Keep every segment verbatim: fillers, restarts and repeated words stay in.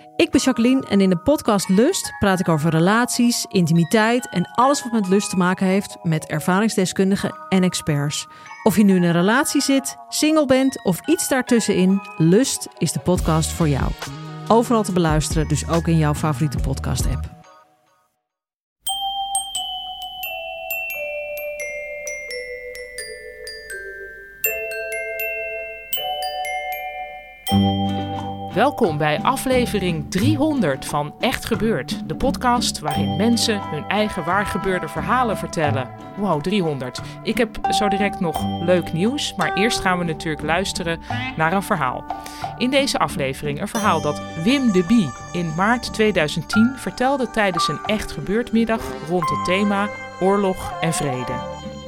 Ik ben Jacqueline en in de podcast Lust praat ik over relaties, intimiteit en alles wat met lust te maken heeft met ervaringsdeskundigen en experts. Of je nu in een relatie zit, single bent of iets daartussenin, Lust is de podcast voor jou. Overal te beluisteren, dus ook in jouw favoriete podcast-app. Welkom bij aflevering driehonderd van Echt Gebeurd. De podcast waarin mensen hun eigen waargebeurde verhalen vertellen. Wauw, driehonderd. Ik heb zo direct nog leuk nieuws, maar eerst gaan we natuurlijk luisteren naar een verhaal. In deze aflevering een verhaal dat Wim de Bie in maart tweeduizend tien vertelde tijdens een Echt Gebeurd middag rond het thema oorlog en vrede.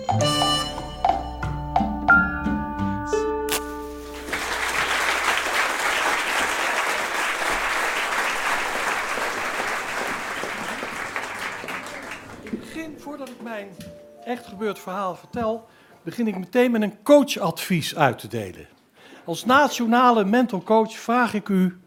Voordat ik mijn echt gebeurd verhaal vertel, begin ik meteen met een coachadvies uit te delen. Als nationale mental coach vraag ik u,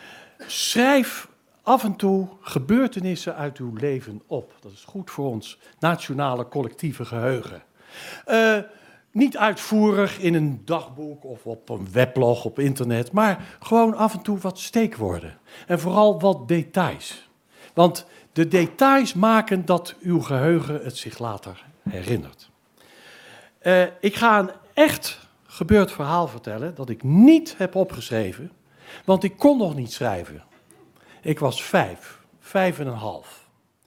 schrijf af en toe gebeurtenissen uit uw leven op. Dat is goed voor ons nationale collectieve geheugen. Uh, niet uitvoerig in een dagboek of op een weblog op internet, maar gewoon af en toe wat steekwoorden. En vooral wat details. Want de details maken dat uw geheugen het zich later herinnert. Uh, ik ga een echt gebeurd verhaal vertellen dat ik niet heb opgeschreven, want ik kon nog niet schrijven. Ik was vijf, vijf en een half.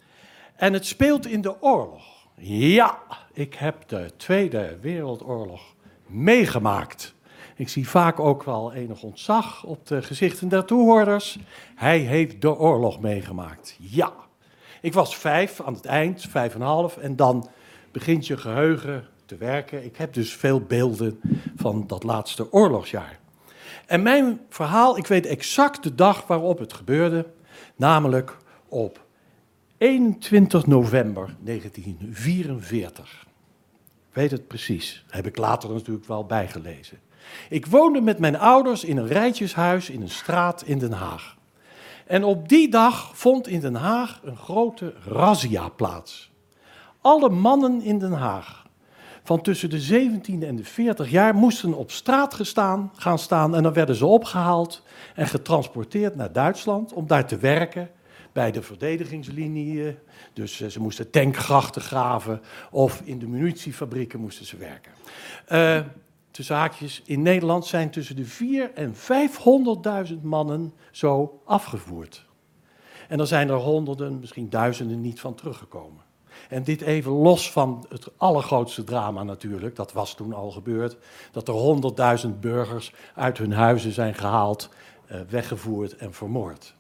En het speelt in de oorlog. Ja, ik heb de Tweede Wereldoorlog meegemaakt. Ik zie vaak ook wel enig ontzag op de gezichten der toehoorders. Hij heeft de oorlog meegemaakt. Ja. Ik was vijf aan het eind, vijf en een half, en dan begint je geheugen te werken. Ik heb dus veel beelden van dat laatste oorlogsjaar. En mijn verhaal, ik weet exact de dag waarop het gebeurde, namelijk op eenentwintig november negentien vierenveertig. Ik weet het precies, heb ik later natuurlijk wel bijgelezen. Ik woonde met mijn ouders in een rijtjeshuis in een straat in Den Haag. En op die dag vond in Den Haag een grote razzia plaats. Alle mannen in Den Haag van tussen de zeventien en de veertig jaar moesten op straat gestaan, gaan staan en dan werden ze opgehaald en getransporteerd naar Duitsland om daar te werken bij de verdedigingslinie. Dus ze moesten tankgrachten graven of in de munitiefabrieken moesten ze werken. Uh, Tussen haakjes, in Nederland zijn tussen de vierhonderdduizend en vijfhonderdduizend mannen zo afgevoerd. En er zijn er honderden, misschien duizenden niet van teruggekomen. En dit even los van het allergrootste drama natuurlijk, dat was toen al gebeurd, dat er honderdduizend burgers uit hun huizen zijn gehaald, weggevoerd en vermoord.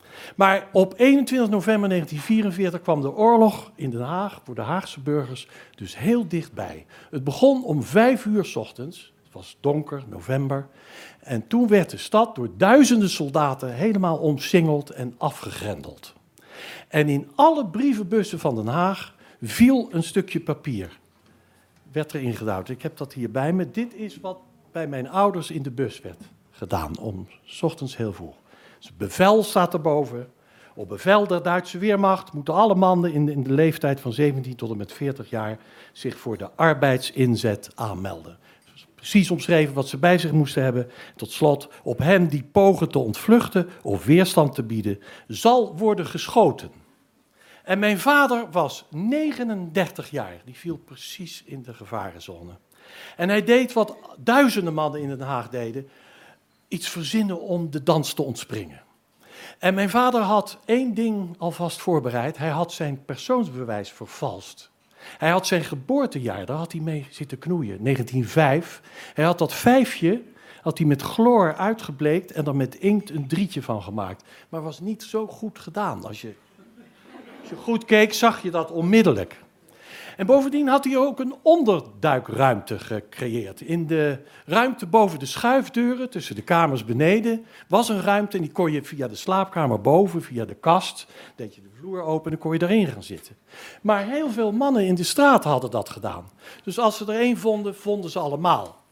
Maar op eenentwintig november negentien vierenveertig kwam de oorlog in Den Haag voor de Haagse burgers dus heel dichtbij. Het begon om vijf uur 's ochtends, het was donker, november. En toen werd de stad door duizenden soldaten helemaal omsingeld en afgegrendeld. En in alle brievenbussen van Den Haag viel een stukje papier. Werd erin gedouwd. Ik heb dat hier bij me. Dit is wat bij mijn ouders in de bus werd gedaan, om 's ochtends heel vroeg. Dus het bevel staat erboven. Op bevel der Duitse Weermacht moeten alle mannen in de, in de leeftijd van zeventien tot en met veertig jaar zich voor de arbeidsinzet aanmelden. Dus precies omschreven wat ze bij zich moesten hebben. Tot slot, op hen die pogen te ontvluchten of weerstand te bieden, zal worden geschoten. En mijn vader was negenendertig jaar. Die viel precies in de gevarenzone. En hij deed wat duizenden mannen in Den Haag deden, iets verzinnen om de dans te ontspringen. En mijn vader had één ding alvast voorbereid. Hij had zijn persoonsbewijs vervalst. Hij had zijn geboortejaar, daar had hij mee zitten knoeien, negentien vijf. Hij had dat vijfje had hij met chloor uitgebleekt en er met inkt een drietje van gemaakt. Maar was niet zo goed gedaan. Als je, als je goed keek, zag je dat onmiddellijk. En bovendien had hij ook een onderduikruimte gecreëerd. In de ruimte boven de schuifdeuren, tussen de kamers beneden, was een ruimte en die kon je via de slaapkamer boven, via de kast, deed je de vloer open en dan kon je erin gaan zitten. Maar heel veel mannen in de straat hadden dat gedaan. Dus als ze er één vonden, vonden ze allemaal.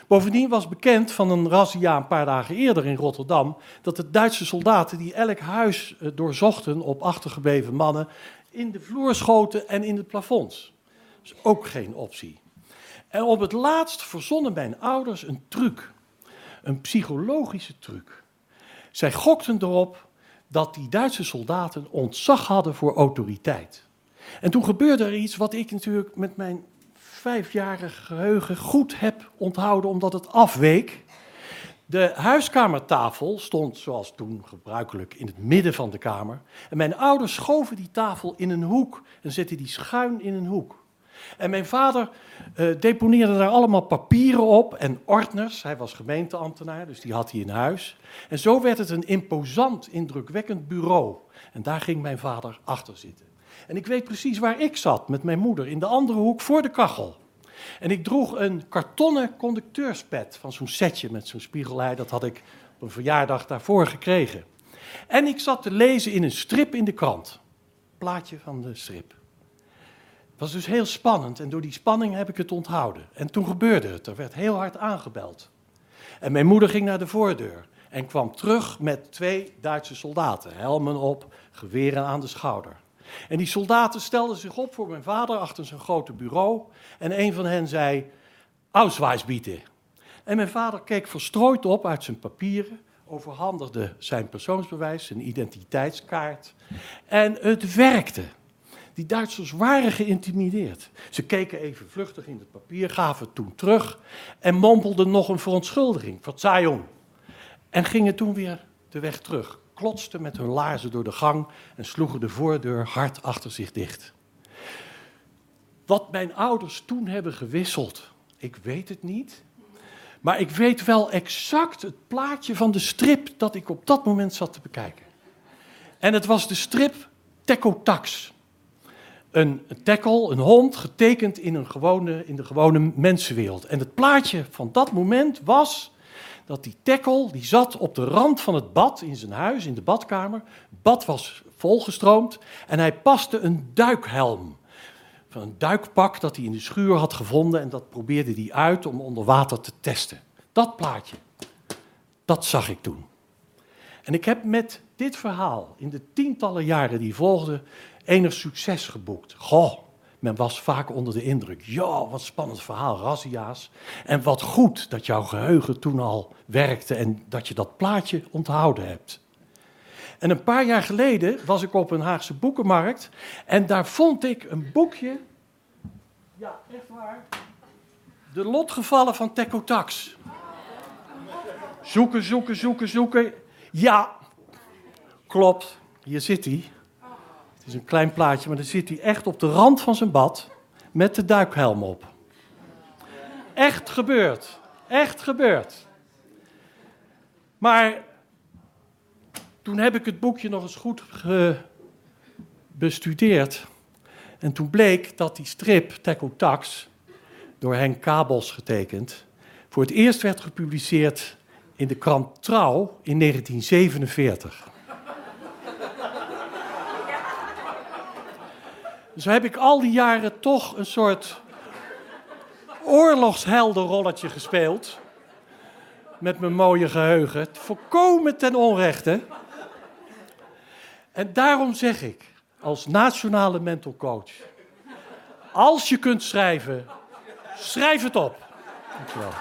Bovendien was bekend van een razzia een paar dagen eerder in Rotterdam dat de Duitse soldaten die elk huis uh, doorzochten op achtergebleven mannen in de vloer schoten en in de plafonds. Dat is ook geen optie. En op het laatst verzonnen mijn ouders een truc, een psychologische truc. Zij gokten erop dat die Duitse soldaten ontzag hadden voor autoriteit. En toen gebeurde er iets wat ik natuurlijk met mijn vijfjarig geheugen goed heb onthouden, omdat het afweek. De huiskamertafel stond, zoals toen gebruikelijk, in het midden van de kamer. En mijn ouders schoven die tafel in een hoek en zetten die schuin in een hoek. En mijn vader uh, deponeerde daar allemaal papieren op en ordners. Hij was gemeenteambtenaar, dus die had hij in huis. En zo werd het een imposant, indrukwekkend bureau. En daar ging mijn vader achter zitten. En ik weet precies waar ik zat met mijn moeder, in de andere hoek voor de kachel. En ik droeg een kartonnen conducteurspet van zo'n setje met zo'n spiegelei. Dat had ik op een verjaardag daarvoor gekregen. En ik zat te lezen in een strip in de krant. Plaatje van de strip. Het was dus heel spannend en door die spanning heb ik het onthouden. En toen gebeurde het, er werd heel hard aangebeld. En mijn moeder ging naar de voordeur en kwam terug met twee Duitse soldaten. Helmen op, geweren aan de schouder. En die soldaten stelden zich op voor mijn vader achter zijn grote bureau. En een van hen zei, Ausweis bitte. En mijn vader keek verstrooid op uit zijn papieren, overhandigde zijn persoonsbewijs, zijn identiteitskaart. En het werkte. Die Duitsers waren geïntimideerd. Ze keken even vluchtig in het papier, gaven het toen terug en mompelden nog een verontschuldiging, Verzeihung. En gingen toen weer de weg terug, klotsten met hun laarzen door de gang en sloegen de voordeur hard achter zich dicht. Wat mijn ouders toen hebben gewisseld, ik weet het niet. Maar ik weet wel exact het plaatje van de strip dat ik op dat moment zat te bekijken. En het was de strip Tekotax. Een tackle, een hond, getekend in, een gewone, in de gewone mensenwereld. En het plaatje van dat moment was dat die tackle, die zat op de rand van het bad in zijn huis, in de badkamer. Het bad was volgestroomd en hij paste een duikhelm. Van een duikpak dat hij in de schuur had gevonden en dat probeerde hij uit om onder water te testen. Dat plaatje, dat zag ik toen. En ik heb met dit verhaal in de tientallen jaren die volgden enig succes geboekt. Goh, men was vaak onder de indruk. Ja, wat spannend verhaal, razzia's. En wat goed dat jouw geheugen toen al werkte en dat je dat plaatje onthouden hebt. En een paar jaar geleden was ik op een Haagse boekenmarkt en daar vond ik een boekje, ja, echt waar, De lotgevallen van Tekotax. Zoeken, zoeken, zoeken, zoeken. Ja, klopt, hier zit hij. Het is een klein plaatje, maar dan zit hij echt op de rand van zijn bad met de duikhelm op. Echt gebeurd, echt gebeurd. Maar toen heb ik het boekje nog eens goed bestudeerd. En toen bleek dat die strip Tekotax, door Henk Kabels getekend, voor het eerst werd gepubliceerd in de krant Trouw in negentien zevenenveertig. Dus heb ik al die jaren toch een soort oorlogsheldenrolletje gespeeld. Met mijn mooie geheugen. Volkomen ten onrechte. En daarom zeg ik, als nationale mental coach, als je kunt schrijven, schrijf het op. Dankjewel.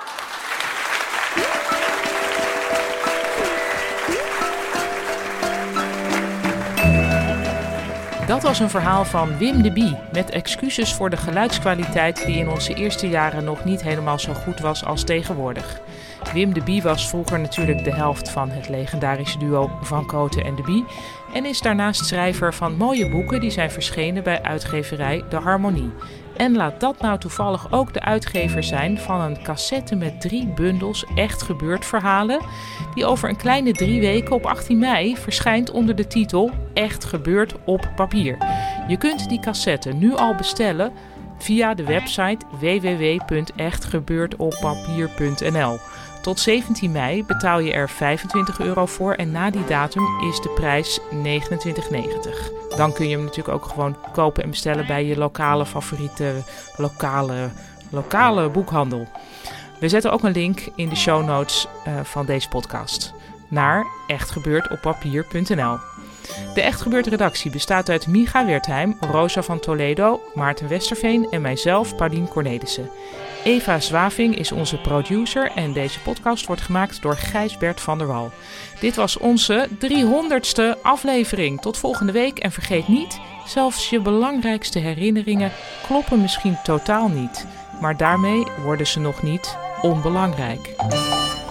Dat was een verhaal van Wim de Bie, met excuses voor de geluidskwaliteit die in onze eerste jaren nog niet helemaal zo goed was als tegenwoordig. Wim de Bie was vroeger natuurlijk de helft van het legendarische duo Van Cooten en de Bie en is daarnaast schrijver van mooie boeken die zijn verschenen bij uitgeverij De Harmonie. En laat dat nou toevallig ook de uitgever zijn van een cassette met drie bundels echt gebeurd verhalen, die over een kleine drie weken op achttien mei verschijnt onder de titel Echt gebeurd op papier. Je kunt die cassette nu al bestellen via de website w w w punt echt gebeurd op papier punt n l. Tot zeventien mei betaal je er vijfentwintig euro voor en na die datum is de prijs negenentwintig negentig. Dan kun je hem natuurlijk ook gewoon kopen en bestellen bij je lokale favoriete lokale, lokale boekhandel. We zetten ook een link in de show notes uh, van deze podcast naar echtgebeurdopapier punt n l. De Echt Gebeurd redactie bestaat uit Micha Wertheim, Rosa van Toledo, Maarten Westerveen en mijzelf, Paulien Cornelissen. Eva Zwaving is onze producer en deze podcast wordt gemaakt door Gijsbert van der Wal. Dit was onze driehonderdste aflevering. Tot volgende week en vergeet niet, zelfs je belangrijkste herinneringen kloppen misschien totaal niet. Maar daarmee worden ze nog niet onbelangrijk.